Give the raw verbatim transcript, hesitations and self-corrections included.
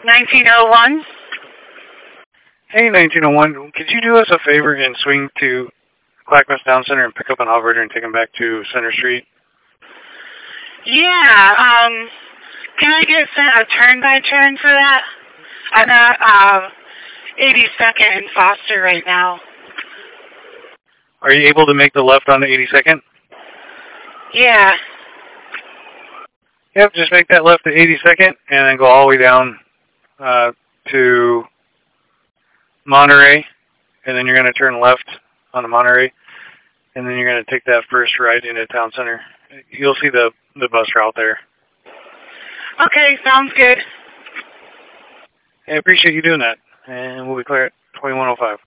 nineteen oh one. Hey, nineteen oh one, could you do us a favor and swing to Clackamas Town Center and pick up an operator and take him back to Center Street? Yeah, um, can I get sent a turn by turn for that? I'm at uh, eighty-second and Foster right now. Are you able to make the left on the eighty-second? Yeah. Yep, just make that left to eighty-second and then go all the way down uh, to Monterey, and then you're going to turn left on the Monterey, and then you're going to take that first right into Town Center. You'll see the, the bus route there. Okay, sounds good. I appreciate you doing that, and we'll be clear at twenty-one oh five.